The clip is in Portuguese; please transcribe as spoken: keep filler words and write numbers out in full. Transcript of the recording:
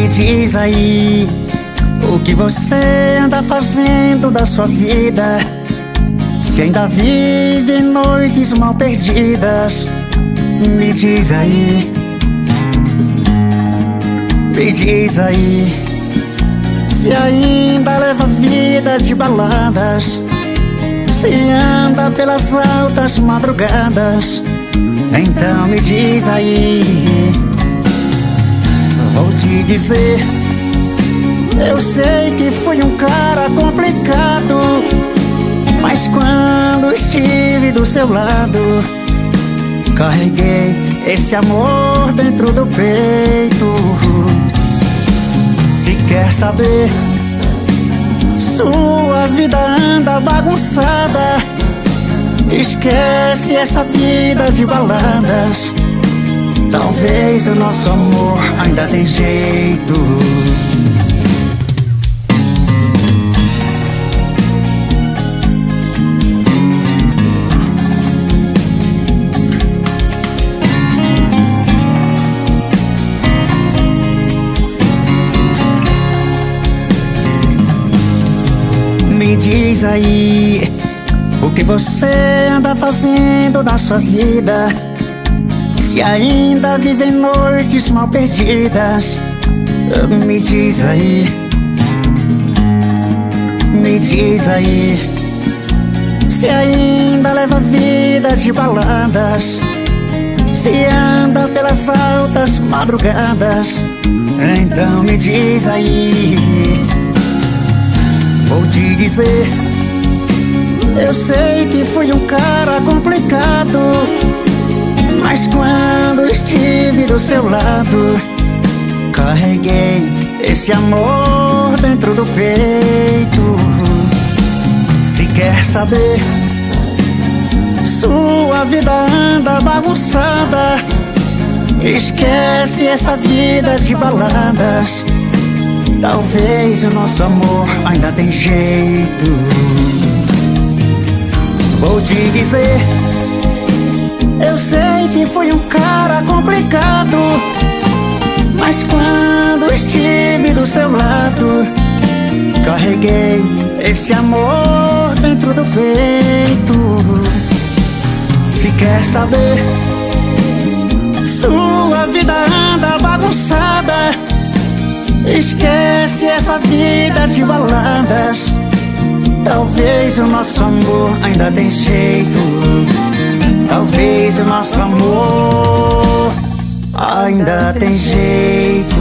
Me diz aí, o que você anda fazendo da sua vida? Se ainda vive noites mal perdidas. Me diz aí, me diz aí, se ainda leva vida de baladas, se anda pelas altas madrugadas. Então me diz aí, vou te dizer, eu sei que fui um cara complicado, mas quando estive do seu lado, carreguei esse amor dentro do peito. Se quer saber, sua vida anda bagunçada, esquece essa vida de baladas. Talvez o nosso amor ainda tem jeito. Me diz aí, o que você anda fazendo da sua vida? Se ainda vive noites mal perdidas. Me diz aí, me diz aí, se ainda leva vida de baladas, se anda pelas altas madrugadas. Então me diz aí, vou te dizer, eu sei que fui um cara complicado, mas quando estive do seu lado, carreguei esse amor dentro do peito. Se quer saber, sua vida anda bagunçada, esquece essa vida de baladas. Talvez o nosso amor ainda tem jeito. Vou te dizer, eu sei que fui um cara complicado, mas quando estive do seu lado, carreguei esse amor dentro do peito. Se quer saber, sua vida anda bagunçada, esquece essa vida de baladas. Talvez o nosso amor ainda tem jeito. Talvez o nosso amor ainda tem jeito.